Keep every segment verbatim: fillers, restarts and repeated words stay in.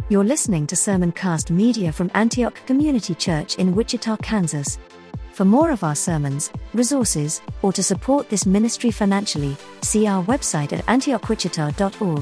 You're listening to Sermoncast Media from Antioch Community Church in Wichita, Kansas. For more of our sermons, resources, or to support this ministry financially, see our website at antioch wichita dot org.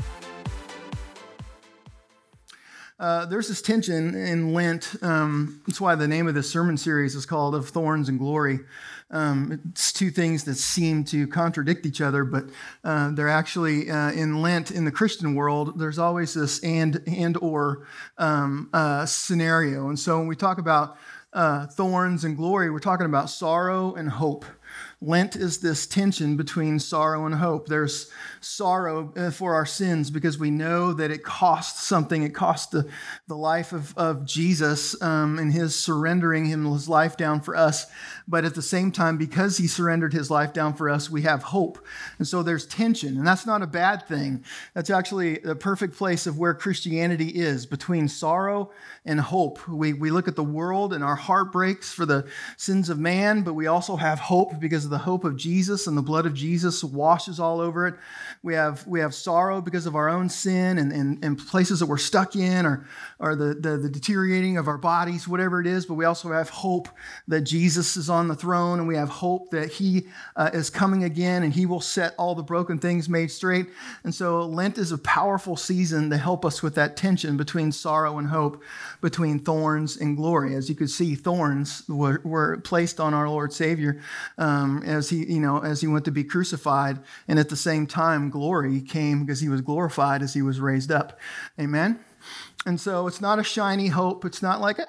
Uh, there's this tension in Lent. Um, that's why the name of this sermon series is called Of Thorns and Glory. Um, it's two things that seem to contradict each other, but uh, they're actually uh, in Lent in the Christian world. There's always this and and or um, uh, scenario, and so when we talk about uh, thorns and glory, we're talking about sorrow and hope. Lent is this tension between sorrow and hope. There's sorrow for our sins because we know that it costs something. It cost the, the life of, of Jesus um, and his surrendering him, his life down for us. But at the same time, because he surrendered his life down for us, we have hope. And so there's tension, and that's not a bad thing. That's actually the perfect place of where Christianity is, between sorrow and hope. We, we look at the world and our heart breaks for the sins of man, but we also have hope because of the hope of Jesus, and the blood of Jesus washes all over it. We have we have sorrow because of our own sin and, and, and places that we're stuck in, or, or the, the, the deteriorating of our bodies, whatever it is. But we also have hope that Jesus is on the throne, and we have hope that he uh, is coming again, and he will set all the broken things made straight. And so Lent is a powerful season to help us with that tension between sorrow and hope, between thorns and glory. As you could see, thorns were, were placed on our Lord Savior um, as he, you know, as he went to be crucified, and at the same time, glory came because he was glorified as he was raised up. Amen. And so it's not a shiny hope. It's not like,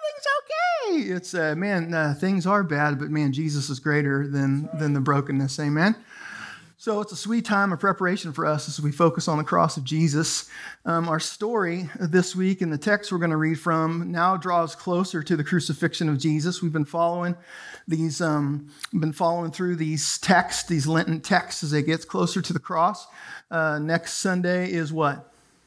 oh, everything's okay. It's uh, man, uh, things are bad, but man, Jesus is greater than than the brokenness. Amen. So it's a sweet time of preparation for us as we focus on the cross of Jesus. Um, our story this week in the text we're going to read from now draws closer to the crucifixion of Jesus. We've been following these, um, been following through these texts, these Lenten texts as they get closer to the cross. Uh, next Sunday is what?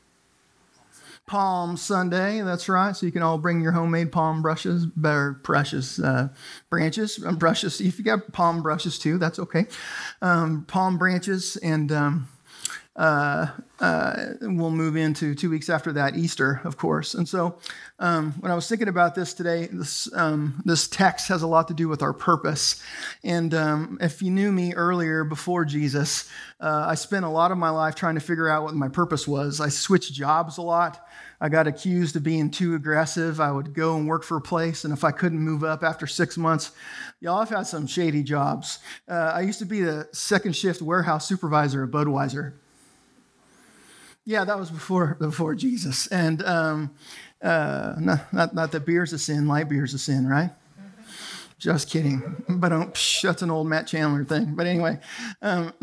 Palm Sunday, that's right. So you can all bring your homemade palm brushes, or precious uh, branches, um, brushes. If you got palm brushes too, that's okay. Um, palm branches, and um, uh, uh, we'll move into two weeks after that, Easter, of course. And so um, when I was thinking about this today, this um, this text has a lot to do with our purpose. And um, if you knew me earlier, before Jesus, uh, I spent a lot of my life trying to figure out what my purpose was. I switched jobs a lot. I got accused of being too aggressive. I would go and work for a place, and if I couldn't move up after six months, y'all have had some shady jobs. Uh, I used to be the second shift warehouse supervisor at Budweiser. Yeah, that was before before Jesus. And um, uh, not, not, not that beer's a sin, light beer's a sin, right? Just kidding. But um, psh, that's an old Matt Chandler thing. But anyway, um,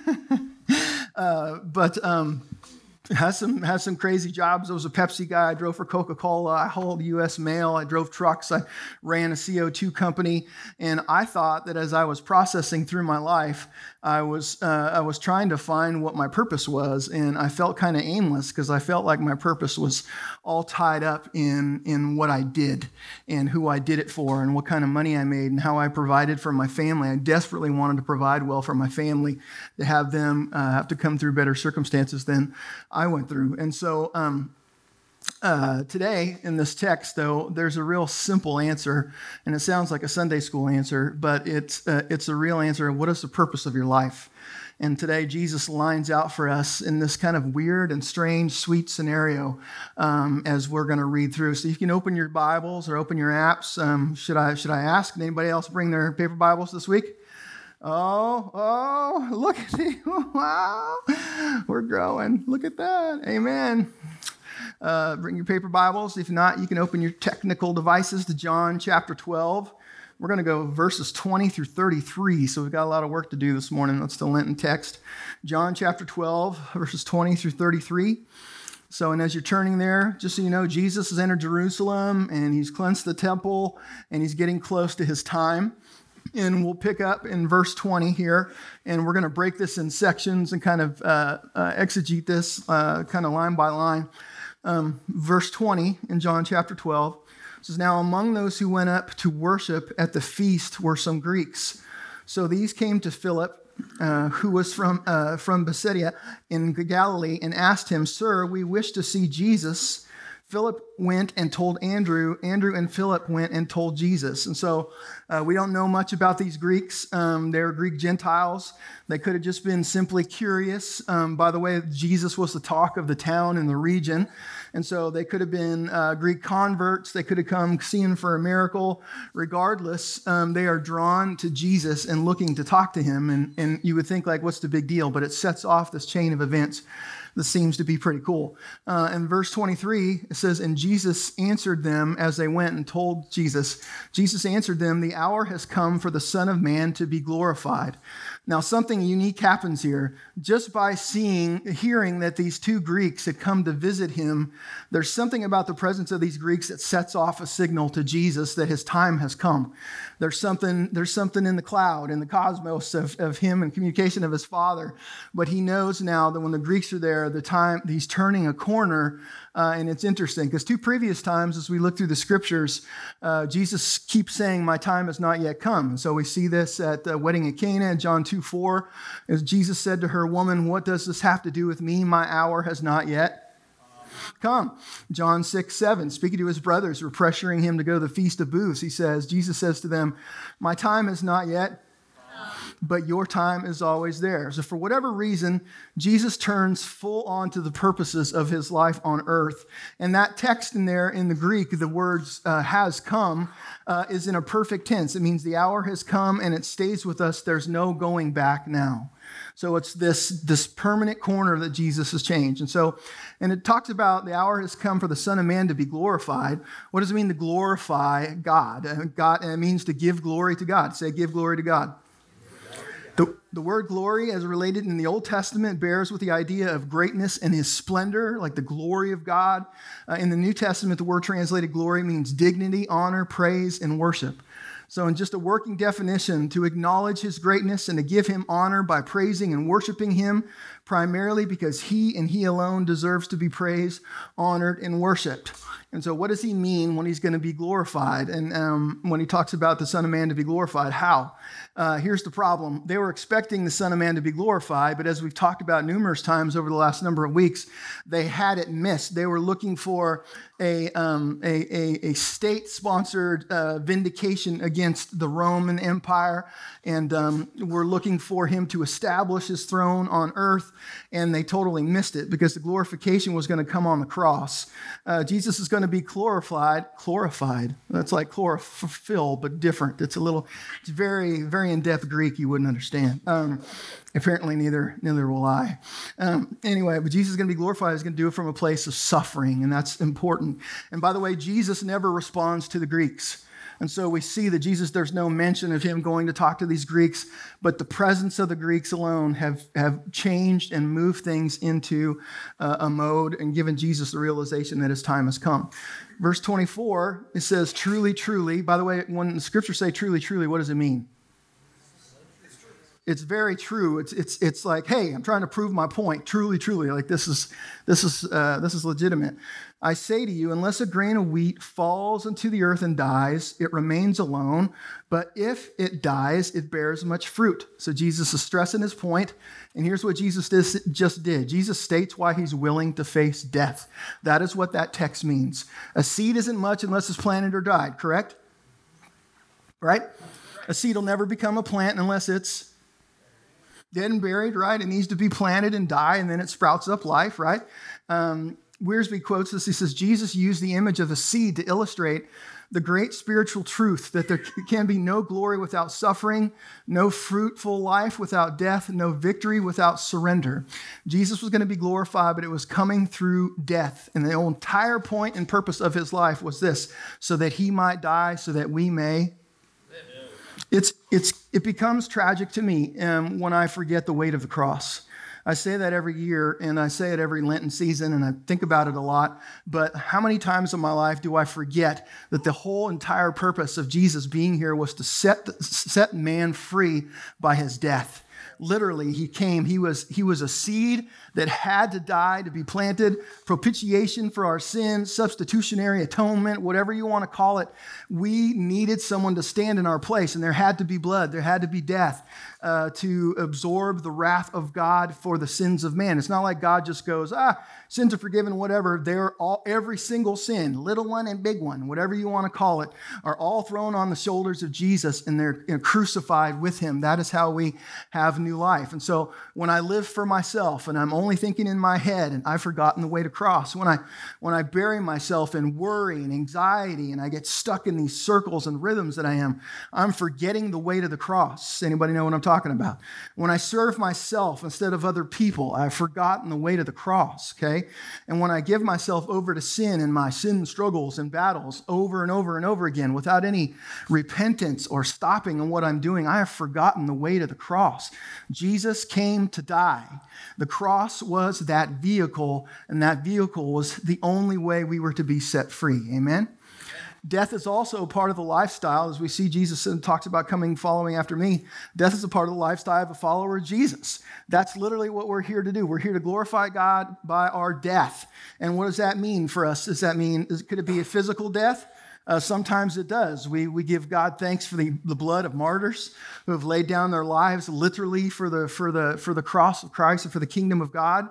uh, but... Um, Has some has some crazy jobs. I was a Pepsi guy. I drove for Coca-Cola. I hauled U S mail. I drove trucks. I ran a C O two company. And I thought that as I was processing through my life, I was uh, I was trying to find what my purpose was. And I felt kind of aimless because I felt like my purpose was all tied up in, in what I did and who I did it for and what kind of money I made and how I provided for my family. I desperately wanted to provide well for my family, to have them uh, have to come through better circumstances than I went through. And so um, uh, today in this text, though, there's a real simple answer, and it sounds like a Sunday school answer, but it's uh, it's a real answer. What is the purpose of your life? And today Jesus lines out for us in this kind of weird and strange, sweet scenario um, as we're going to read through. So you can open your Bibles or open your apps. Um, should I should I ask? Did anybody else bring their paper Bibles this week? Oh, oh, look at you. Wow. We're growing. Look at that. Amen. Uh, bring your paper Bibles. If not, you can open your technical devices to John chapter twelve. We're going to go verses twenty through thirty-three, so we've got a lot of work to do this morning. That's the Lenten text. John chapter twelve, verses twenty through thirty-three. So, and as you're turning there, just so you know, Jesus has entered Jerusalem, and he's cleansed the temple, and he's getting close to his time. And we'll pick up in verse twenty here, and we're going to break this in sections and kind of uh, uh, exegete this uh, kind of line by line. Um, verse twenty in John chapter twelve says, "Now among those who went up to worship at the feast were some Greeks. So these came to Philip, uh, who was from uh, from Bethsaida in Galilee, and asked him, 'Sir, we wish to see Jesus.' Philip went and told Andrew. Andrew and Philip went and told Jesus. And so uh, we don't know much about these Greeks. Um, they're Greek Gentiles. They could have just been simply curious. Um, by the way, Jesus was the talk of the town and the region. And so they could have been uh, Greek converts. They could have come seeing for a miracle. Regardless, um, they are drawn to Jesus and looking to talk to him. And, and you would think, like, what's the big deal? But it sets off this chain of events. This seems to be pretty cool. Uh, in verse twenty-three, it says, and Jesus answered them as they went and told Jesus. Jesus answered them, the hour has come for the Son of Man to be glorified. Now, something unique happens here. Just by seeing, hearing that these two Greeks had come to visit him, there's something about the presence of these Greeks that sets off a signal to Jesus that his time has come. There's something, there's something in the cloud, in the cosmos of, of him and communication of his Father. But he knows now that when the Greeks are there, the time he's turning a corner. Uh, and it's interesting because two previous times as we look through the scriptures, uh, Jesus keeps saying, my time has not yet come. And so we see this at the wedding at Cana in John two four. As Jesus said to her, woman, what does this have to do with me? My hour has not yet come. John six seven, speaking to his brothers who are pressuring him to go to the Feast of Booths, he says, Jesus says to them, my time is not yet, but your time is always there. So for whatever reason, Jesus turns full on to the purposes of his life on earth. And that text in there in the Greek, the words uh, has come, uh, is in a perfect tense. It means the hour has come and it stays with us. There's no going back now. So it's this, this permanent corner that Jesus has changed. And so, and it talks about the hour has come for the Son of Man to be glorified. What does it mean to glorify God? Uh, God, it means to give glory to God. Say, give glory to God. The, the word glory, as related in the Old Testament, bears with the idea of greatness and his splendor, like the glory of God. Uh, in the New Testament, the word translated glory means dignity, honor, praise, and worship. So in just a working definition, to acknowledge his greatness and to give him honor by praising and worshiping him, primarily because he and he alone deserves to be praised, honored, and worshiped. And so what does he mean when he's going to be glorified? And um, when he talks about the Son of Man to be glorified, how? Uh, here's the problem. They were expecting the Son of Man to be glorified, but as we've talked about numerous times over the last number of weeks, they had it missed. They were looking for a, um, a, a, a state-sponsored uh, vindication against the Roman Empire, and um, were looking for him to establish his throne on earth, and they totally missed it because the glorification was going to come on the cross. Uh, Jesus is going to be glorified, glorified. That's like chlorophyll, but different. It's a little, it's very, very in-depth Greek you wouldn't understand. Um, apparently neither, neither will I. Um, anyway, but Jesus is going to be glorified. He's going to do it from a place of suffering, and that's important. And by the way, Jesus never responds to the Greeks. And so we see that Jesus, there's no mention of him going to talk to these Greeks, but the presence of the Greeks alone have, have changed and moved things into uh, a mode and given Jesus the realization that his time has come. Verse twenty-four, it says, truly, truly. By the way, when the scriptures say truly, truly, what does it mean? It's very true. It's it's it's like, hey, I'm trying to prove my point. Truly, truly, like this is this is uh, this is legitimate. I say to you, unless a grain of wheat falls into the earth and dies, it remains alone. But if it dies, it bears much fruit. So Jesus is stressing his point. And here's what Jesus just did. Jesus states why he's willing to face death. That is what that text means. A seed isn't much unless it's planted or died, correct? Right? A seed will never become a plant unless it's dead and buried, right? It needs to be planted and die, and then it sprouts up life, right? Um, Wiersbe quotes this. He says, Jesus used the image of a seed to illustrate the great spiritual truth that there can be no glory without suffering, no fruitful life without death, no victory without surrender. Jesus was going to be glorified, but it was coming through death. And the entire point and purpose of his life was this, so that he might die, so that we may. It's, it's, it becomes tragic to me um, when I forget the weight of the cross. I say that every year, and I say it every Lenten season, and I think about it a lot. But how many times in my life do I forget that the whole entire purpose of Jesus being here was to set, set man free by his death? Literally, he came. He was, he was a seed that had to die to be planted, propitiation for our sins, substitutionary atonement, whatever you want to call it. We needed someone to stand in our place, and there had to be blood. There had to be death uh, to absorb the wrath of God for the sins of man. It's not like God just goes, ah, sins are forgiven, whatever. They're all, every single sin, little one and big one, whatever you want to call it, are all thrown on the shoulders of Jesus, and they're you know, crucified with him. That is how we have new life. And so when I live for myself and I'm only thinking in my head and I've forgotten the way to cross, when I when I bury myself in worry and anxiety and I get stuck in these circles and rhythms that I am, I'm forgetting the way to the cross. Anybody know what I'm talking about? When I serve myself instead of other people, I've forgotten the way to the cross, okay? And when I give myself over to sin and my sin struggles and battles over and over and over again without any repentance or stopping in what I'm doing, I have forgotten the way to the cross. Jesus came to die. The cross was that vehicle, and that vehicle was the only way we were to be set free. Amen? Death is also a part of the lifestyle, as we see Jesus talks about coming, following after me. Death is a part of the lifestyle of a follower of Jesus. That's literally what we're here to do. We're here to glorify God by our death. And what does that mean for us? Does that mean, could it be a physical death? Uh, sometimes it does. We we give God thanks for the, the blood of martyrs who have laid down their lives literally for the for the for the cross of Christ and for the kingdom of God.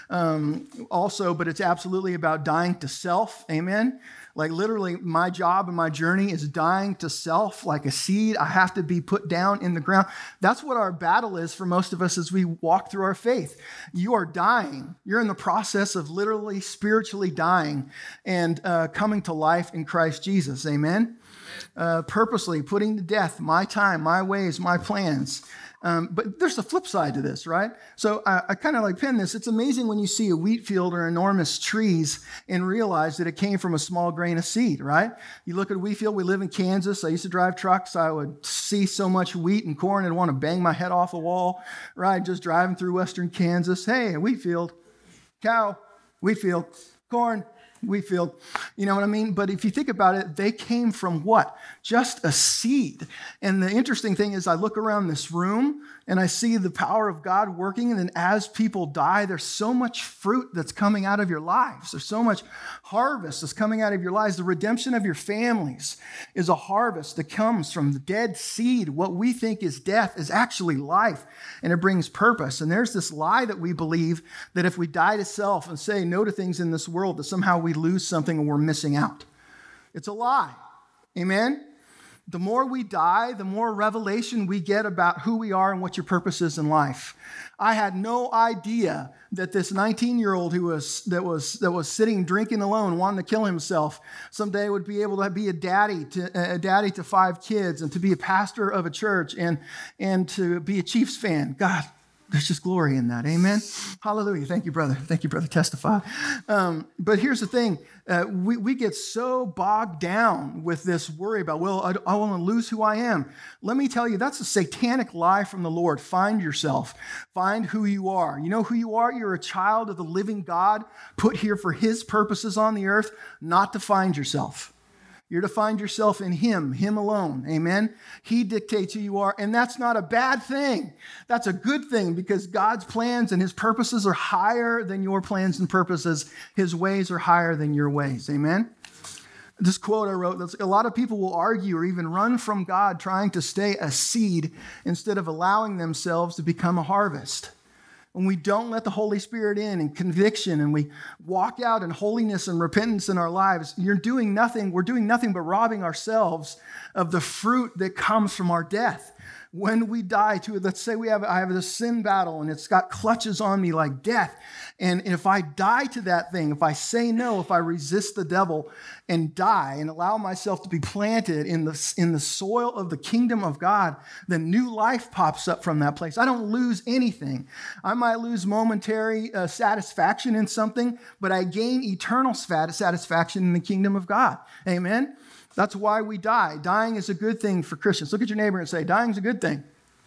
Um, also, but it's absolutely about dying to self. Amen. Like literally, my job and my journey is dying to self like a seed. I have to be put down in the ground. That's what our battle is for most of us as we walk through our faith. You are dying. You're in the process of literally spiritually dying and uh, coming to life in Christ Jesus. Amen? Uh, purposely putting to death my time, my ways, my plans. Um, but there's a flip side to this, right? So I, I kind of like pin this. It's amazing when you see a wheat field or enormous trees and realize that it came from a small grain of seed, right? You look at a wheat field. We live in Kansas. I used to drive trucks. I would see so much wheat and corn and want to bang my head off a wall, right? Just driving through western Kansas. Hey, a wheat field, cow, wheat field, corn, wheat field. You know what I mean? But if you think about it, they came from what? Just a seed. And the interesting thing is I look around this room and I see the power of God working. And then as people die, there's so much fruit that's coming out of your lives. There's so much harvest that's coming out of your lives. The redemption of your families is a harvest that comes from the dead seed. What we think is death is actually life, and it brings purpose. And there's this lie that we believe that if we die to self and say no to things in this world, that somehow we lose something and we're missing out. It's a lie. Amen? The more we die, the more revelation we get about who we are and what your purpose is in life. I had no idea that this nineteen-year-old who was that was that was sitting drinking alone, wanting to kill himself, someday would be able to be a daddy to a daddy to five kids and to be a pastor of a church and and to be a Chiefs fan. God, there's just glory in that. Amen. Hallelujah. Thank you, brother. Thank you, brother. Testify. Um, but here's the thing. Uh, we, we get so bogged down with this worry about, well, I, I want to lose who I am. Let me tell you, that's a satanic lie from the Lord. Find yourself. Find who you are. You know who you are? You're a child of the living God, put here for his purposes on the earth, not to find yourself. You're to find yourself in him, him alone. Amen? He dictates who you are, and that's not a bad thing. That's a good thing because God's plans and his purposes are higher than your plans and purposes. His ways are higher than your ways. Amen? This quote I wrote, that's, a lot of people will argue or even run from God trying to stay a seed instead of allowing themselves to become a harvest. When we don't let the Holy Spirit in and conviction and we walk out in holiness and repentance in our lives, you're doing nothing. We're doing nothing but robbing ourselves of the fruit that comes from our death. When we die to it, let's say we have I have this sin battle and it's got clutches on me like death. And if I die to that thing, if I say no, if I resist the devil and die and allow myself to be planted in the, in the soil of the kingdom of God, then new life pops up from that place. I don't lose anything. I might lose momentary uh, satisfaction in something, but I gain eternal satisfaction in the kingdom of God. Amen? That's why we die. Dying is a good thing for Christians. Look at your neighbor and say, dying's a good thing.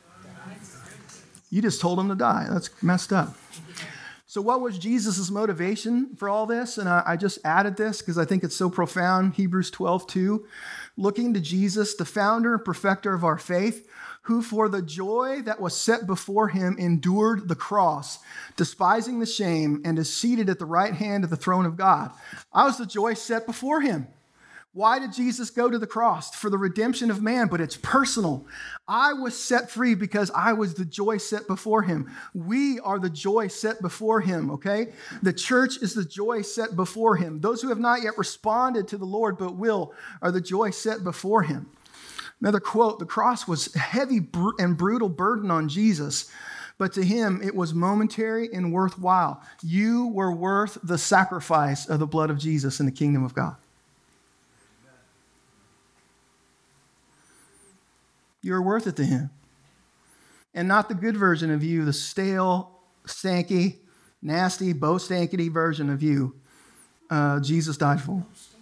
You just told him to die. That's messed up. So what was Jesus' motivation for all this? And I, I just added this because I think it's so profound. Hebrews twelve two. looking to Jesus, the founder and perfecter of our faith, who for the joy that was set before him endured the cross, despising the shame, and is seated at the right hand of the throne of God. I was the joy set before him. Why did Jesus go to the cross? For the redemption of man, but it's personal. I was set free because I was the joy set before him. We are the joy set before him, okay? The church is the joy set before him. Those who have not yet responded to the Lord but will are the joy set before him. Another quote, the cross was a heavy and brutal burden on Jesus, but to him it was momentary and worthwhile. You were worth the sacrifice of the blood of Jesus in the kingdom of God. You're worth it to him. And not the good version of you, the stale, stanky, nasty, bo-stankety version of you uh, Jesus died for.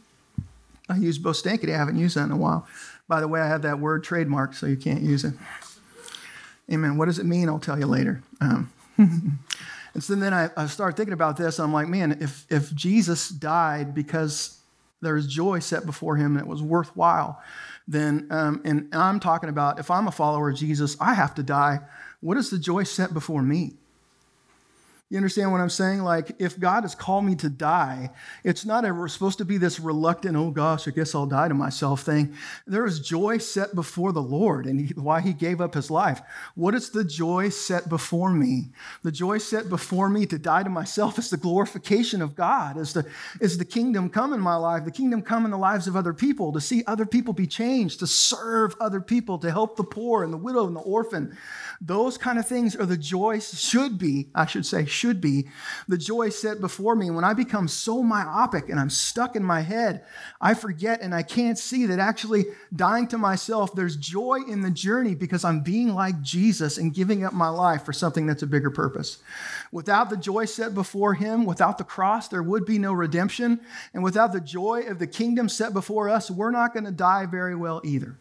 I use bo-stankety. I haven't used that in a while. By the way, I have that word trademarked, so you can't use it. Amen. What does it mean? I'll tell you later. Um, and so then I, I started thinking about this. I'm like, man, if, if Jesus died because there was joy set before him and it was worthwhile, then, um, and I'm talking about if I'm a follower of Jesus, I have to die. What is the joy set before me? You understand what I'm saying? Like, if God has called me to die, it's not a, we're supposed to be this reluctant, oh gosh, I guess I'll die to myself thing. There is joy set before the Lord and he, why he gave up his life. What is the joy set before me? The joy set before me to die to myself is the glorification of God, is the, is the kingdom come in my life, the kingdom come in the lives of other people, to see other people be changed, to serve other people, to help the poor and the widow and the orphan. Those kind of things are the joy, should be, I should say, should be the joy set before me. When I become so myopic and I'm stuck in my head, I forget and I can't see that actually dying to myself, there's joy in the journey because I'm being like Jesus and giving up my life for something that's a bigger purpose. Without the joy set before him, without the cross, there would be no redemption. And without the joy of the kingdom set before us, we're not going to die very well either.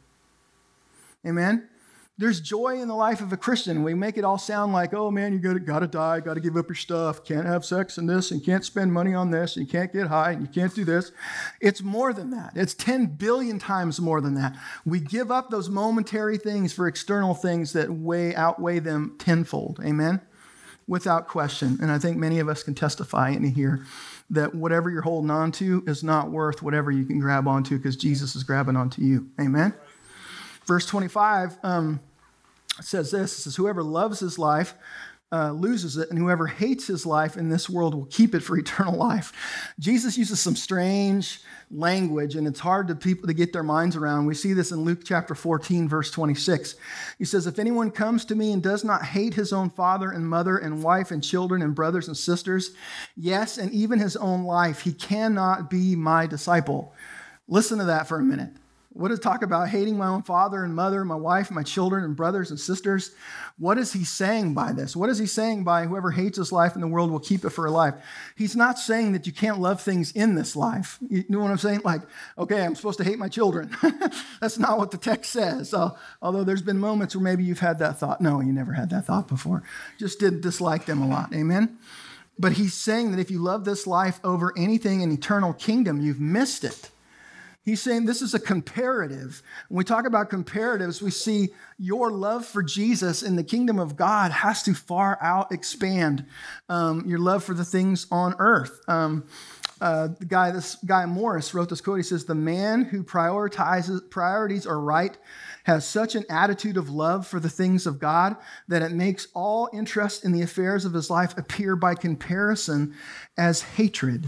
Amen? There's joy in the life of a Christian. We make it all sound like, oh man, you gotta, gotta die, gotta give up your stuff, can't have sex and this, and can't spend money on this, and you can't get high, and you can't do this. It's more than that. It's ten billion times more than that. We give up those momentary things for external things that way outweigh them tenfold. Amen? Without question. And I think many of us can testify in here that whatever you're holding on to is not worth whatever you can grab onto because Jesus is grabbing onto you. Amen? Verse twenty-five um, says this, it says, whoever loves his life uh, loses it, and whoever hates his life in this world will keep it for eternal life. Jesus uses some strange language, and it's hard to people to get their minds around. We see this in Luke chapter fourteen, verse twenty-six. He says, if anyone comes to me and does not hate his own father and mother and wife and children and brothers and sisters, yes, and even his own life, he cannot be my disciple. Listen to that for a minute. What does it talk about hating my own father and mother, my wife, my children and brothers and sisters? What is he saying by this? What is he saying by whoever hates his life in the world will keep it for a life? He's not saying that you can't love things in this life. You know what I'm saying? Like, okay, I'm supposed to hate my children. That's not what the text says. Uh, although there's been moments where maybe you've had that thought. No, you never had that thought before. Just didn't dislike them a lot. Amen? But he's saying that if you love this life over anything in eternal kingdom, you've missed it. He's saying this is a comparative. When we talk about comparatives, we see your love for Jesus in the kingdom of God has to far out expand um, your love for the things on earth. Um, uh, the guy, this guy Morris wrote this quote. He says, "The man who prioritizes priorities are right has such an attitude of love for the things of God that it makes all interest in the affairs of his life appear by comparison as hatred."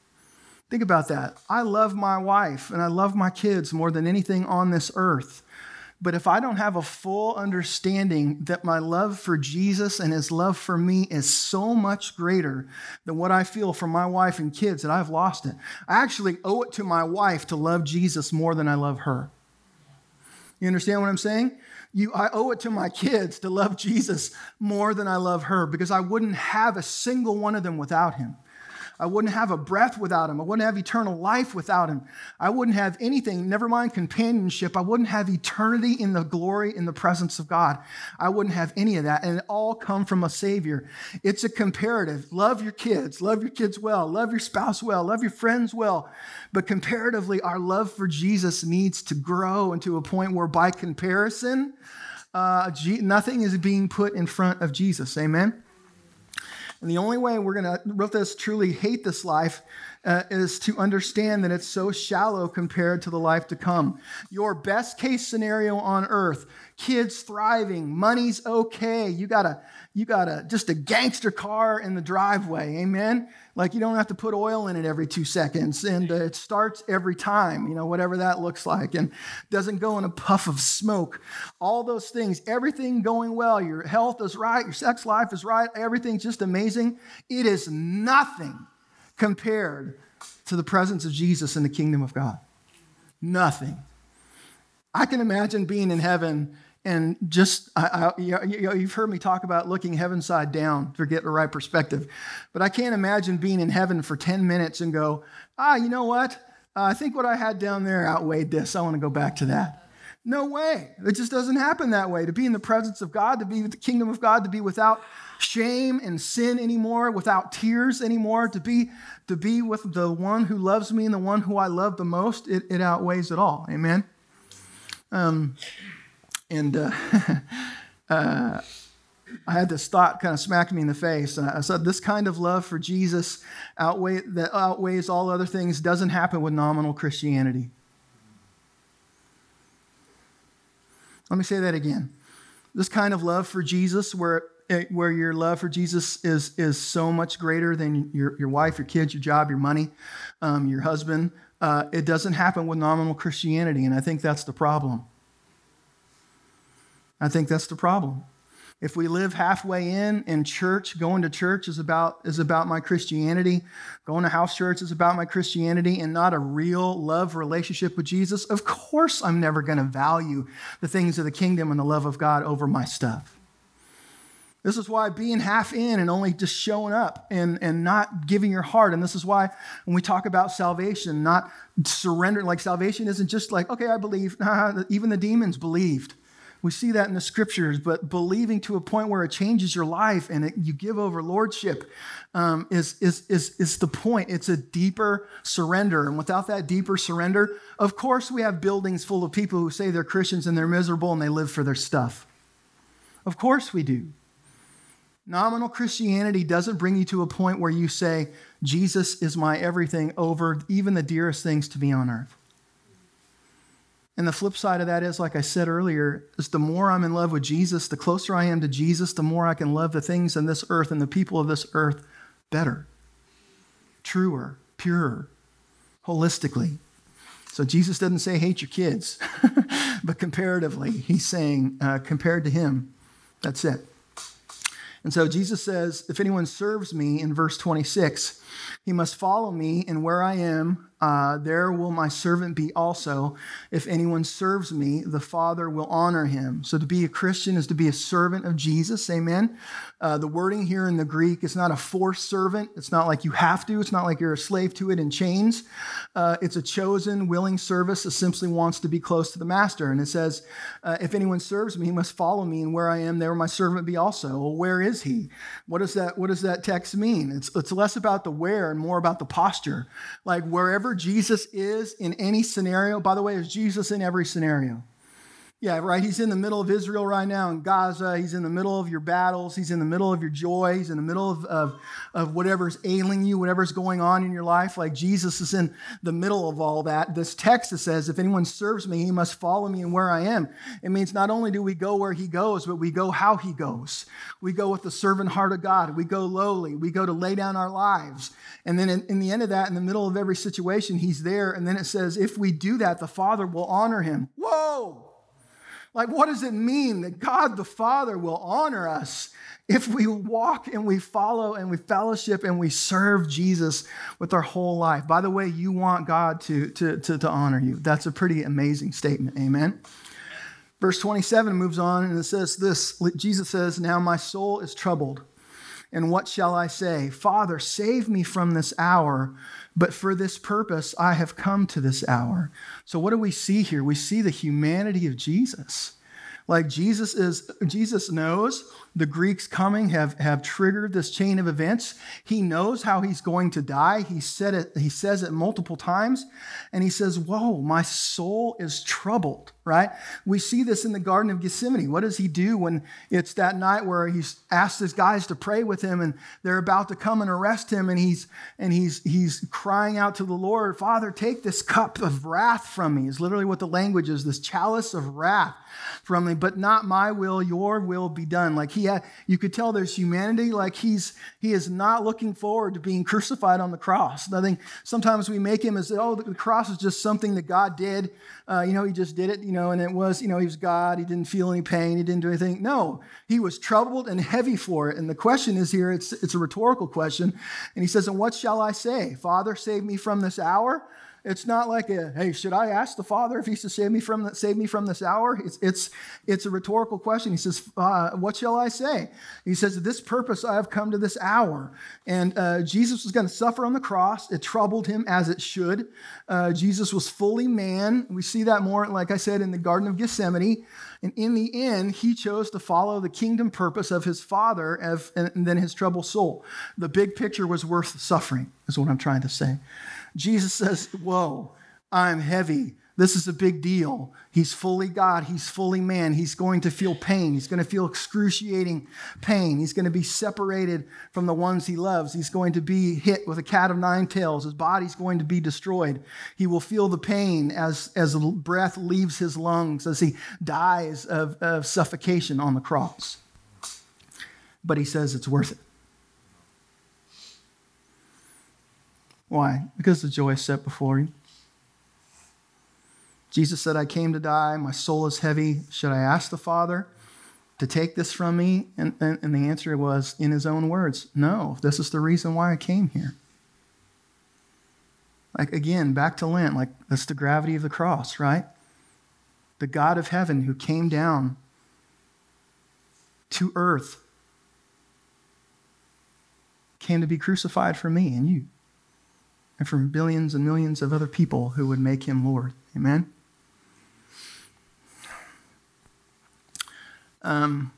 Think about that. I love my wife and I love my kids more than anything on this earth. But if I don't have a full understanding that my love for Jesus and his love for me is so much greater than what I feel for my wife and kids, that I've lost it. I actually owe it to my wife to love Jesus more than I love her. You understand what I'm saying? You, I owe it to my kids to love Jesus more than I love her because I wouldn't have a single one of them without him. I wouldn't have a breath without him. I wouldn't have eternal life without him. I wouldn't have anything, never mind companionship. I wouldn't have eternity in the glory, in the presence of God. I wouldn't have any of that. And it all come from a Savior. It's a comparative. Love your kids. Love your kids well. Love your spouse well. Love your friends well. But comparatively, our love for Jesus needs to grow into a point where by comparison, uh, nothing is being put in front of Jesus. Amen? And the only way we're going to let us truly hate this life uh, is to understand that it's so shallow compared to the life to come. Your best case scenario on earth, kids thriving, money's okay. You got a, you got a, just a gangster car in the driveway. Amen. Like you don't have to put oil in it every two seconds and uh, it starts every time, you know, whatever that looks like, and doesn't go in a puff of smoke. All those things, everything going well. Your health is right. Your sex life is right. Everything's just amazing. It is nothing compared to the presence of Jesus in the kingdom of God. Nothing. I can imagine being in heaven and just, I, I, you know, you've heard me talk about looking heaven side down to get the right perspective. But I can't imagine being in heaven for ten minutes and go, ah, you know what? Uh, I think what I had down there outweighed this. I want to go back to that. No way. It just doesn't happen that way. To be in the presence of God, to be with the kingdom of God, to be without shame and sin anymore, without tears anymore, to be, to be with the one who loves me and the one who I love the most, it, it outweighs it all. Amen? Um, and uh, uh, I had this thought kind of smack me in the face. And I said, this kind of love for Jesus outweigh, that outweighs all other things doesn't happen with nominal Christianity. Let me say that again. This kind of love for Jesus where where your love for Jesus is, is so much greater than your, your wife, your kids, your job, your money, um, your husband, uh, it doesn't happen with nominal Christianity, and I think that's the problem. I think that's the problem. If we live halfway in, in church, going to church is about, is about my Christianity, going to house church is about my Christianity, and not a real love relationship with Jesus, of course I'm never going to value the things of the kingdom and the love of God over my stuff. This is why being half in and only just showing up and, and not giving your heart. And this is why when we talk about salvation, not surrendering, like salvation isn't just like, okay, I believe. Nah, even the demons believed. We see that in the scriptures, but believing to a point where it changes your life and it, you give over lordship um, is, is, is, is the point. It's a deeper surrender. And without that deeper surrender, of course we have buildings full of people who say they're Christians and they're miserable and they live for their stuff. Of course we do. Nominal Christianity doesn't bring you to a point where you say, Jesus is my everything over even the dearest things to me on earth. And the flip side of that is, like I said earlier, is the more I'm in love with Jesus, the closer I am to Jesus, the more I can love the things in this earth and the people of this earth better, truer, purer, holistically. So Jesus doesn't say hate your kids, but comparatively, he's saying uh, compared to him, that's it. And so Jesus says, if anyone serves me, in verse twenty-six, he must follow me, and where I am, uh, there will my servant be also. If anyone serves me, the Father will honor him. So to be a Christian is to be a servant of Jesus, amen? Uh, the wording here in the Greek is not a forced servant. It's not like you have to. It's not like you're a slave to it in chains. Uh, it's a chosen, willing service that simply wants to be close to the master. And it says, uh, if anyone serves me, he must follow me, and where I am, there will my servant be also. Well, where is he? What does that, what does that text mean? It's, it's less about the where and more about the posture. Like wherever Jesus is in any scenario, by the way, is Jesus in every scenario? Yeah, right. He's in the middle of Israel right now in Gaza. He's in the middle of your battles. He's in the middle of your joy. He's in the middle of, of, of whatever's ailing you, whatever's going on in your life. Like Jesus is in the middle of all that. This text that says, if anyone serves me, he must follow me and where I am. It means not only do we go where he goes, but we go how he goes. We go with the servant heart of God. We go lowly. We go to lay down our lives. And then in, in the end of that, in the middle of every situation, he's there. And then it says, if we do that, the Father will honor him. Whoa! Like, what does it mean that God the Father will honor us if we walk and we follow and we fellowship and we serve Jesus with our whole life? By the way, you want God to, to, to, to honor you. That's a pretty amazing statement. Amen. Verse twenty-seven moves on and it says this. Jesus says, now my soul is troubled. And what shall I say? Father, save me from this hour, but for this purpose I have come to this hour. So what do we see here? We see the humanity of Jesus. Like Jesus is, Jesus knows the Greeks coming have, have triggered this chain of events. He knows how he's going to die. He said it, he says it multiple times. And he says, whoa, my soul is troubled, right? We see this in the Garden of Gethsemane. What does he do when it's that night where he's asked his guys to pray with him and they're about to come and arrest him, and he's and he's he's crying out to the Lord, Father, take this cup of wrath from me, is literally what the language is, this chalice of wrath from me, but not my will, your will be done. Like he had, you could tell there's humanity, like he's he is not looking forward to being crucified on the cross. I think sometimes we make him as, oh, the cross is just something that God did. Uh, you know, he just did it, you know, and it was, you know, he was God. He didn't feel any pain. He didn't do anything. No, he was troubled and heavy for it. And the question is here, it's, it's a rhetorical question. And he says, and what shall I say? Father, save me from this hour. It's not like a, hey, should I ask the Father if he's to save me from the, save me from this hour? It's it's it's a rhetorical question. He says, uh, what shall I say? He says, to this purpose I have come to this hour. And uh, Jesus was going to suffer on the cross. It troubled him as it should. Uh, Jesus was fully man. We see that more, like I said, in the Garden of Gethsemane. And in the end, he chose to follow the kingdom purpose of his Father as, and then his troubled soul. The big picture was worth suffering, is what I'm trying to say. Jesus says, whoa, I'm heavy. This is a big deal. He's fully God. He's fully man. He's going to feel pain. He's going to feel excruciating pain. He's going to be separated from the ones he loves. He's going to be hit with a cat of nine tails. His body's going to be destroyed. He will feel the pain as, as the breath leaves his lungs, as he dies of, of suffocation on the cross. But he says it's worth it. Why? Because the joy is set before you. Jesus said, I came to die. My soul is heavy. Should I ask the Father to take this from me? And, and, and the answer was, in his own words, no, this is the reason why I came here. Like, again, back to Lent, like, that's the gravity of the cross, right? The God of heaven who came down to earth came to be crucified for me and you, and for billions and millions of other people who would make him Lord. Amen? Um,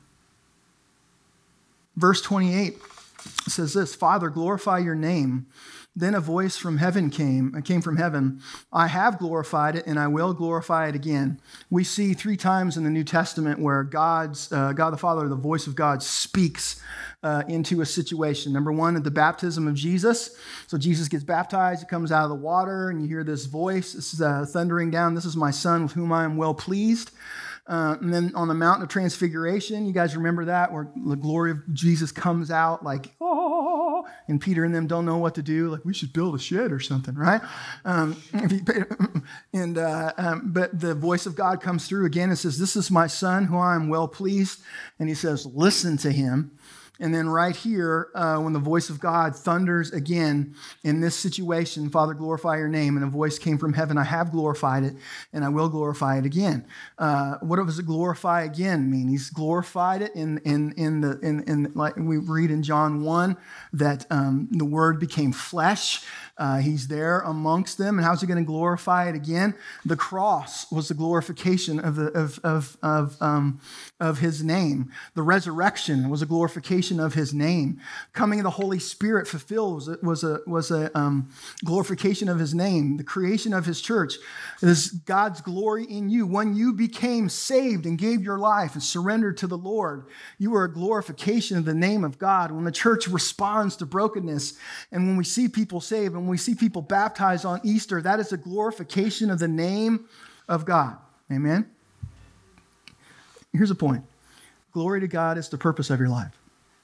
verse twenty-eight says this, Father, glorify your name. Then a voice from heaven came, it came from heaven. I have glorified it, and I will glorify it again. We see three times in the New Testament where God's, uh, God the Father, the voice of God, speaks uh, into a situation. Number one, at the baptism of Jesus. So Jesus gets baptized, he comes out of the water, and you hear this voice. This is uh, thundering down. This is my Son with whom I am well pleased. Uh, and then on the Mountain of Transfiguration, you guys remember that, where the glory of Jesus comes out like, oh, and Peter and them don't know what to do. Like, we should build a shed or something, right? Um, and uh, um, But the voice of God comes through again and says, this is my Son who I am well pleased. And he says, listen to him. And then right here, uh, when the voice of God thunders again in this situation, Father, glorify your name. And a voice came from heaven. I have glorified it, and I will glorify it again. Uh, what does it glorify again mean? He's glorified it in in in the in in like we read in John one that um, the Word became flesh. Uh, he's there amongst them. And how's he going to glorify it again? The cross was the glorification of the of of of um, of his name. The resurrection was a glorification of his name. Coming of the Holy Spirit fulfilled was a, was a, was a um, glorification of his name. The creation of his church is God's glory in you. When you became saved and gave your life and surrendered to the Lord, you were a glorification of the name of God. When the church responds to brokenness, and when we see people saved, and when we see people baptized on Easter, that is a glorification of the name of God. Amen? Here's a point. Glory to God is the purpose of your life.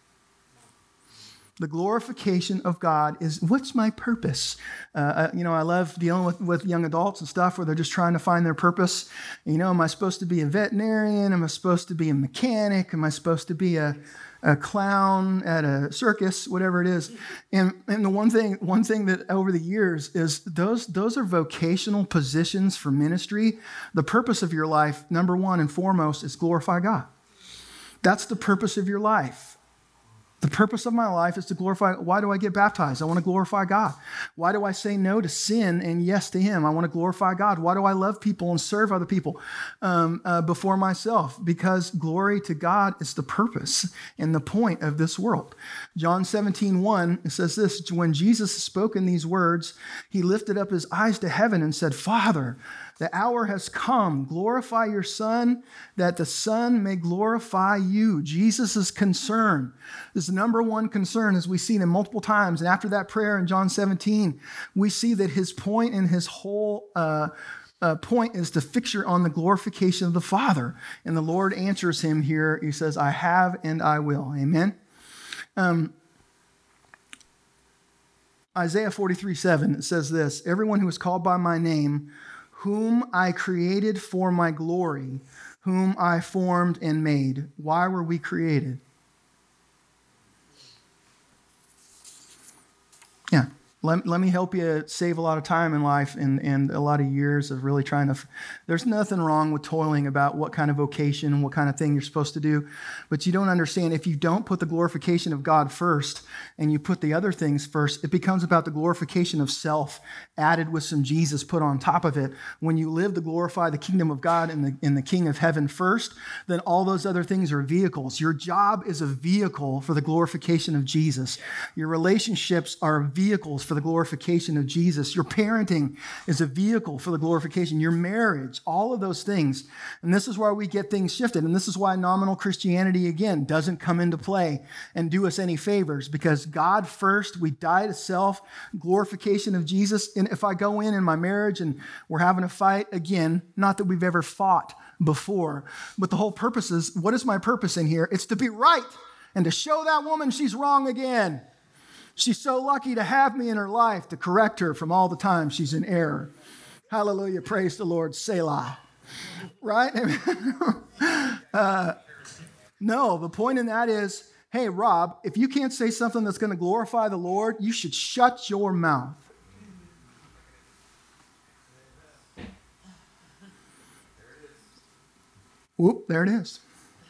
The glorification of God is, what's my purpose? Uh, you know, I love dealing with, with young adults and stuff where they're just trying to find their purpose. You know, am I supposed to be a veterinarian? Am I supposed to be a mechanic? Am I supposed to be a, a clown at a circus? Whatever it is. And, and the one thing, one thing that over the years is those, those are vocational positions for ministry. The purpose of your life, number one and foremost, is glorify God. That's the purpose of your life. The purpose of my life is to glorify. Why do I get baptized? I want to glorify God. Why do I say no to sin and yes to him? I want to glorify God. Why do I love people and serve other people um, uh, before myself? Because glory to God is the purpose and the point of this world. John seventeen one, it says this, when Jesus spoke in these words, he lifted up his eyes to heaven and said, Father, the hour has come. Glorify your Son, that the Son may glorify you. Jesus' concern, his number one concern, as we've seen him multiple times. And after that prayer in John seventeen, we see that his point and his whole uh, uh, point is to fixture on the glorification of the Father. And the Lord answers him here. He says, I have and I will. Amen. Um, Isaiah forty-three seven, it says this, everyone who is called by my name, whom I created for my glory, whom I formed and made. Why were we created? Yeah. Let, let me help you save a lot of time in life and, and a lot of years of really trying to... F- There's nothing wrong with toiling about what kind of vocation and what kind of thing you're supposed to do, but you don't understand, if you don't put the glorification of God first and you put the other things first, it becomes about the glorification of self added with some Jesus put on top of it. When you live to glorify the kingdom of God and the, and the King of heaven first, then all those other things are vehicles. Your job is a vehicle for the glorification of Jesus. Your relationships are vehicles for the glorification of Jesus. Your parenting is a vehicle for the glorification. Your marriage, all of those things. And this is why we get things shifted. And this is why nominal Christianity, again, doesn't come into play and do us any favors, because God first, we die to self, glorification of Jesus. And if I go in in my marriage and we're having a fight, again, not that we've ever fought before, but the whole purpose is, what is my purpose in here? It's to be right and to show that woman she's wrong again. She's so lucky to have me in her life to correct her from all the times she's in error. Hallelujah. Praise the Lord. Selah. Right? uh, no, the point in that is, hey, Rob, if you can't say something that's going to glorify the Lord, you should shut your mouth. Whoop, there it is.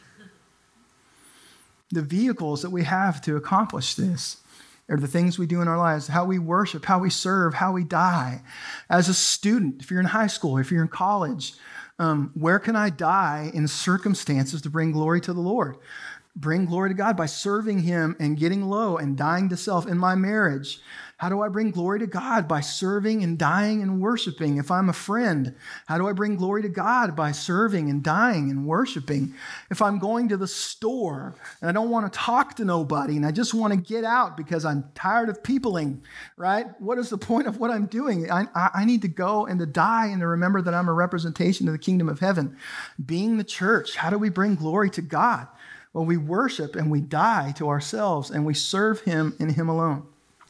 The vehicles that we have to accomplish this are the things we do in our lives, how we worship, how we serve, how we die. As a student, if you're in high school, if you're in college, um, where can I die in circumstances to bring glory to the Lord? Bring glory to God by serving him and getting low and dying to self. In my marriage, how do I bring glory to God? By serving and dying and worshiping. If I'm a friend, how do I bring glory to God? By serving and dying and worshiping. If I'm going to the store and I don't want to talk to nobody and I just want to get out because I'm tired of peopling, right? What is the point of what I'm doing? I, I need to go and to die and to remember that I'm a representation of the kingdom of heaven. Being the church, how do we bring glory to God? Well, we worship and we die to ourselves and we serve him and him alone.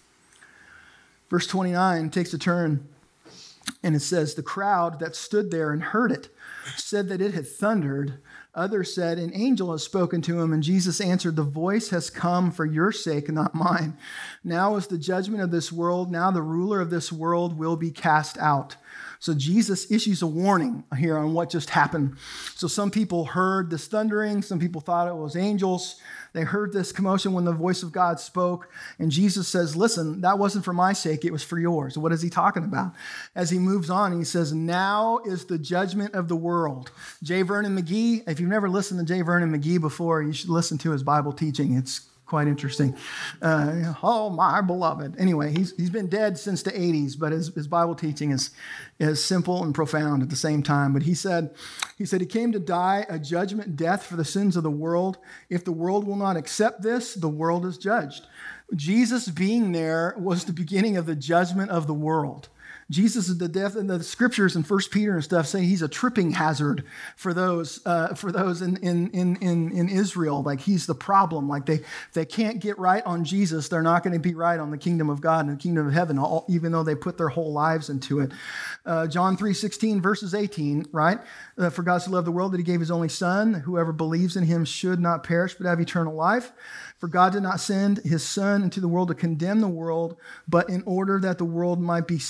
Verse twenty-nine takes a turn and it says, the crowd that stood there and heard it said that it had thundered. Others said, an angel has spoken to him. And Jesus answered, the voice has come for your sake, not mine. Now is the judgment of this world. Now the ruler of this world will be cast out. So Jesus issues a warning here on what just happened. So some people heard this thundering. Some people thought it was angels. They heard this commotion when the voice of God spoke. And Jesus says, listen, that wasn't for my sake. It was for yours. What is he talking about? As he moves on, he says, now is the judgment of the world. J. Vernon McGee, if you've never listened to J. Vernon McGee before, you should listen to his Bible teaching. It's quite interesting. Uh, oh, my beloved. Anyway, he's he's been dead since the eighties, but his, his Bible teaching is, is simple and profound at the same time. But he said, he said, he came to die a judgment death for the sins of the world. If the world will not accept this, the world is judged. Jesus being there was the beginning of the judgment of the world. Jesus is the death, and the scriptures in First Peter and stuff say he's a tripping hazard for those uh, for those in, in in in Israel. Like he's the problem. Like they they can't get right on Jesus, they're not going to be right on the kingdom of God and the kingdom of heaven, all, even though they put their whole lives into it. Uh, John three sixteen verses eighteen, right? Uh, for God so loved the world that he gave his only son. Whoever believes in him should not perish but have eternal life. For God did not send his son into the world to condemn the world, but in order that the world might be saved through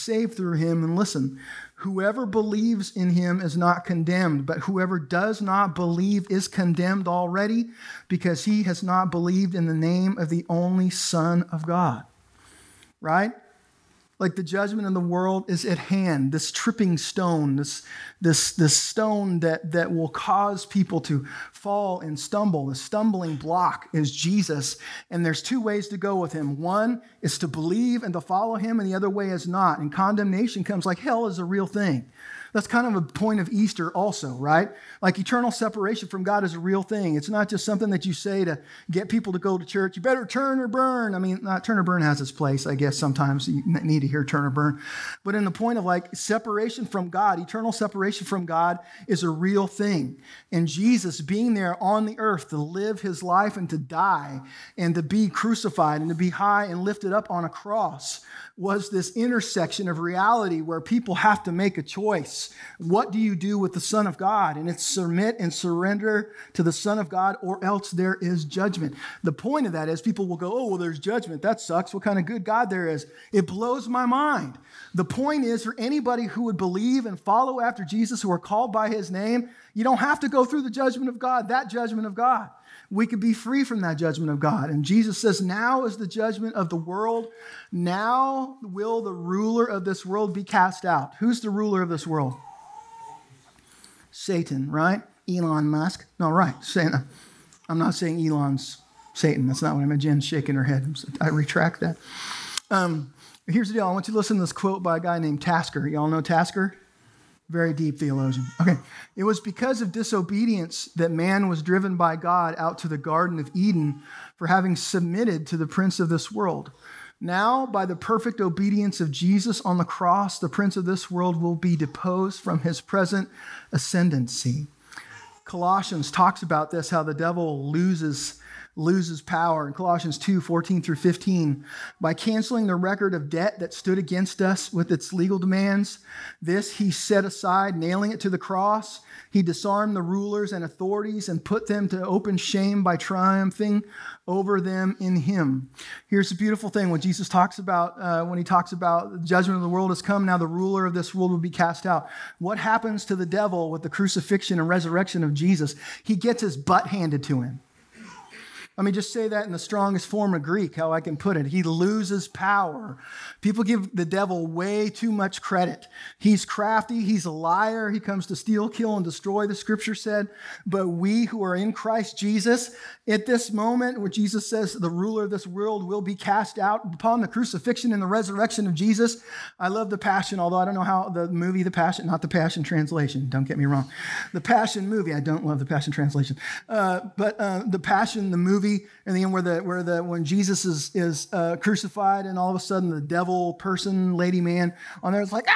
through him. And listen, whoever believes in him is not condemned, but whoever does not believe is condemned already because he has not believed in the name of the only Son of God. Right? Like the judgment of the world is at hand, this tripping stone, this, this, this stone that, that will cause people to fall and stumble. The stumbling block is Jesus, and there's two ways to go with him. One is to believe and to follow him, and the other way is not. And condemnation comes like hell is a real thing. That's kind of a point of Easter also, right? Like eternal separation from God is a real thing. It's not just something that you say to get people to go to church. You better turn or burn. I mean, not turn or burn has its place, I guess. Sometimes you need to hear turn or burn. But in the point of like separation from God, eternal separation from God is a real thing. And Jesus being there on the earth to live his life and to die and to be crucified and to be high and lifted up on a cross was this intersection of reality where people have to make a choice. What do you do with the Son of God? And it's submit and surrender to the Son of God, or else there is judgment. The point of that is people will go, oh, well, there's judgment. That sucks. What kind of good God there is? It blows my mind. The point is, for anybody who would believe and follow after Jesus, who are called by his name, you don't have to go through the judgment of God, that judgment of God. We could be free from that judgment of God. And Jesus says, now is the judgment of the world. Now will the ruler of this world be cast out. Who's the ruler of this world? Satan, right? Elon Musk. No, right. I'm not saying Elon's Satan. That's not what I meant. Jen's shaking her head. I retract that. Um, here's the deal. I want you to listen to this quote by a guy named Tasker. Y'all know Tasker? Very deep theologian. Okay. It was because of disobedience that man was driven by God out to the Garden of Eden for having submitted to the prince of this world. Now, by the perfect obedience of Jesus on the cross, the prince of this world will be deposed from his present ascendancy. Colossians talks about this, how the devil loses loses power. In Colossians two, fourteen through fifteen, by canceling the record of debt that stood against us with its legal demands, this he set aside, nailing it to the cross. He disarmed the rulers and authorities and put them to open shame by triumphing over them in him. Here's the beautiful thing when Jesus talks about, uh, when he talks about the judgment of the world has come, now the ruler of this world will be cast out. What happens to the devil with the crucifixion and resurrection of Jesus? He gets his butt handed to him. Let me just say that in the strongest form of Greek, how I can put it. He loses power. People give the devil way too much credit. He's crafty. He's a liar. He comes to steal, kill, and destroy, the scripture said. But we who are in Christ Jesus, at this moment where Jesus says the ruler of this world will be cast out upon the crucifixion and the resurrection of Jesus. I love the Passion, although I don't know how the movie, the Passion, not the Passion Translation. Don't get me wrong. The Passion movie. I don't love the Passion Translation. Uh, but uh, the Passion, the movie, and the end where the where the when Jesus is is uh, crucified, and all of a sudden the devil person, lady, man on there is like,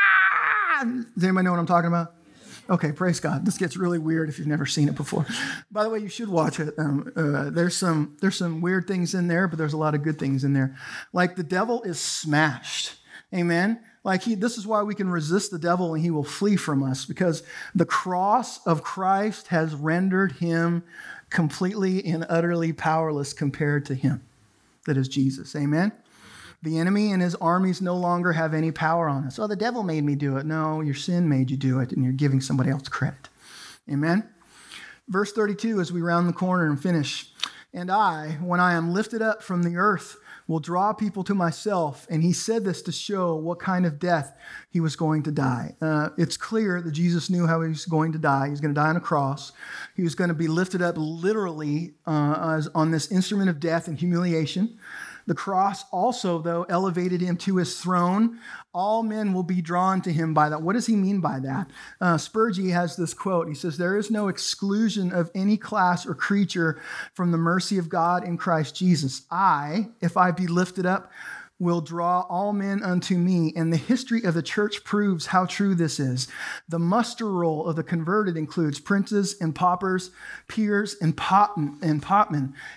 ah! Does anybody know what I'm talking about? Okay, praise God. This gets really weird if you've never seen it before. By the way, you should watch it. Um, uh, there's some there's some weird things in there, but there's a lot of good things in there. Like the devil is smashed. Amen. Like he, this is why we can resist the devil and he will flee from us, because the cross of Christ has rendered him completely and utterly powerless compared to him. That is Jesus. Amen. The enemy and his armies no longer have any power on us. Oh, the devil made me do it. No, your sin made you do it, and you're giving somebody else credit. Amen. Verse thirty-two, as we round the corner and finish. And I, when I am lifted up from the earth, will draw people to myself. And he said this to show what kind of death he was going to die. Uh, it's clear that Jesus knew how he was going to die. He was going to die on a cross. He was going to be lifted up literally uh, as on this instrument of death and humiliation. The cross also, though, elevated him to his throne. All men will be drawn to him by that. What does he mean by that? Uh, Spurgeon has this quote. He says, there is no exclusion of any class or creature from the mercy of God in Christ Jesus. I, if I be lifted up, will draw all men unto me. And the history of the church proves how true this is. The muster roll of the converted includes princes and paupers, peers and, pot- and potmen,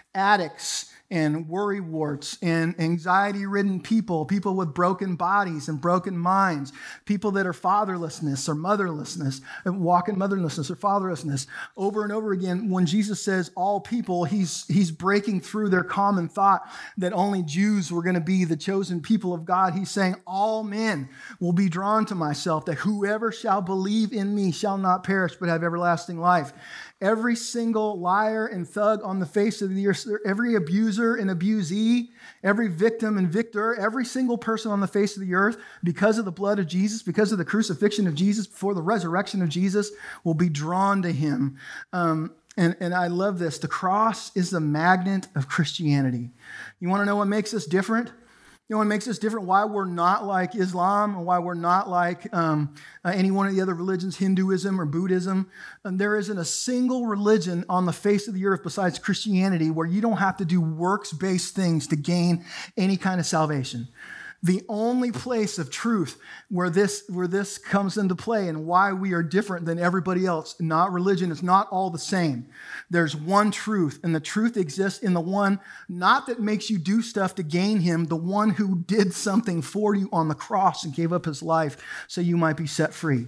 addicts and worry warts and anxiety-ridden people, people with broken bodies and broken minds, people that are fatherlessness or motherlessness, walk in motherlessness or fatherlessness. Over and over again, when Jesus says all people, he's, he's breaking through their common thought that only Jews were going to be the chosen people of God. He's saying all men will be drawn to myself, that whoever shall believe in me shall not perish but have everlasting life. Every single liar and thug on the face of the earth, every abuser and abusee, every victim and victor, every single person on the face of the earth, because of the blood of Jesus, because of the crucifixion of Jesus, before the resurrection of Jesus, will be drawn to him. Um, and, and I love this. The cross is the magnet of Christianity. You want to know what makes us different? You know what makes us different? Why we're not like Islam, and why we're not like um, uh, any one of the other religions, Hinduism or Buddhism. And there isn't a single religion on the face of the earth besides Christianity where you don't have to do works-based things to gain any kind of salvation. The only place of truth where this, where this comes into play and why we are different than everybody else, not religion, it's not all the same. There's one truth, and the truth exists in the one, not that makes you do stuff to gain him, the one who did something for you on the cross and gave up his life so you might be set free.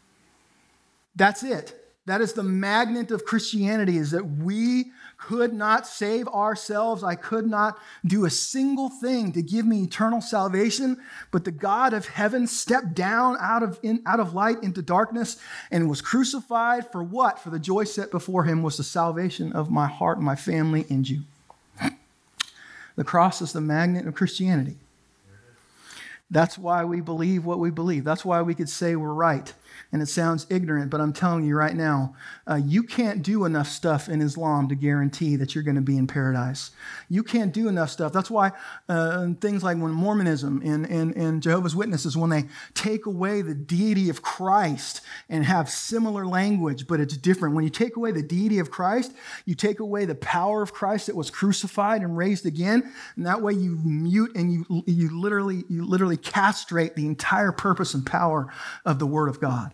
That's it. That is the magnet of Christianity, is that we could not save ourselves. I could not do a single thing to give me eternal salvation, but the God of heaven stepped down out of, in, out of light into darkness and was crucified for what? For the joy set before him was the salvation of my heart and my family and you. The cross is the magnet of Christianity. That's why we believe what we believe. That's why we could say we're right. And it sounds ignorant, but I'm telling you right now, uh, you can't do enough stuff in Islam to guarantee that you're going to be in paradise. You can't do enough stuff. That's why uh, things like when Mormonism and, and, and Jehovah's Witnesses, when they take away the deity of Christ and have similar language, but it's different. When you take away the deity of Christ, you take away the power of Christ that was crucified and raised again, and that way you mute and you, you, literally, you literally castrate the entire purpose and power of the Word of God.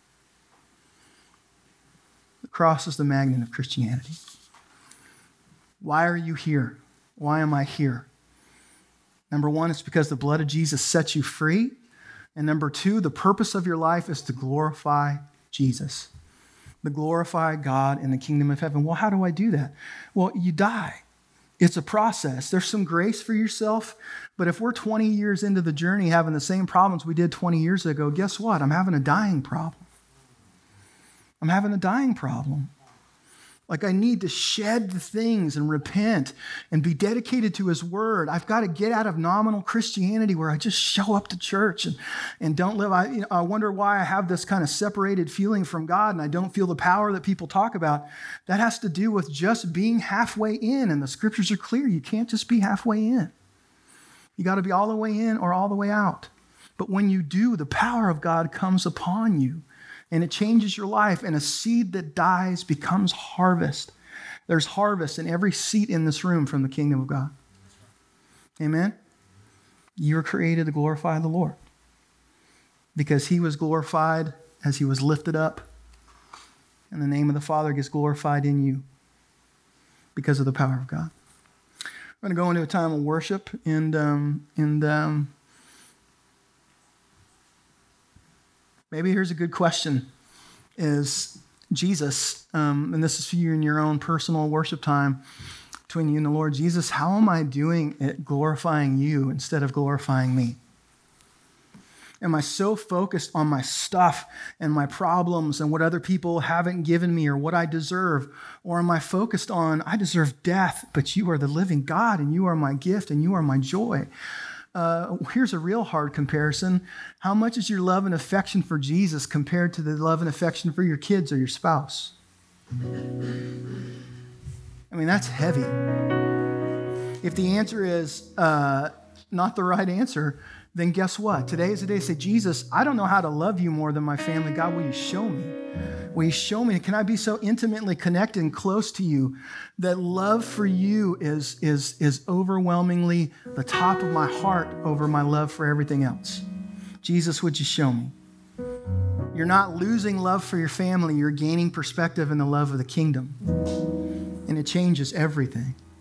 The cross is the magnet of Christianity. Why are you here? Why am I here? Number one, it's because the blood of Jesus sets you free. And number two, the purpose of your life is to glorify Jesus, to glorify God in the kingdom of heaven. Well, how do I do that? Well, you die. It's a process. There's some grace for yourself. But if we're twenty years into the journey having the same problems we did twenty years ago, guess what? I'm having a dying problem. I'm having a dying problem. Like I need to shed the things and repent and be dedicated to his word. I've got to get out of nominal Christianity where I just show up to church and, and don't live. I, you know, I wonder why I have this kind of separated feeling from God and I don't feel the power that people talk about. That has to do with just being halfway in. And the scriptures are clear. You can't just be halfway in. You got to be all the way in or all the way out. But when you do, the power of God comes upon you. And it changes your life, and a seed that dies becomes harvest. There's harvest in every seat in this room from the kingdom of God. Amen? You're created to glorify the Lord because he was glorified as he was lifted up, and the name of the Father gets glorified in you because of the power of God. We're going to go into a time of worship, and um, and um, maybe here's a good question. Is Jesus, um, and this is for you in your own personal worship time between you and the Lord, Jesus, how am I doing at glorifying you instead of glorifying me? Am I so focused on my stuff and my problems and what other people haven't given me or what I deserve? Or am I focused on, I deserve death, but you are the living God and you are my gift and you are my joy? Uh, here's a real hard comparison. How much is your love and affection for Jesus compared to the love and affection for your kids or your spouse? I mean, that's heavy. If the answer is uh, not the right answer, then guess what? Today is the day to say, Jesus, I don't know how to love you more than my family. God, will you show me? Will you show me? Can I be so intimately connected and close to you that love for you is, is, is overwhelmingly the top of my heart over my love for everything else? Jesus, would you show me? You're not losing love for your family. You're gaining perspective in the love of the kingdom. And it changes everything.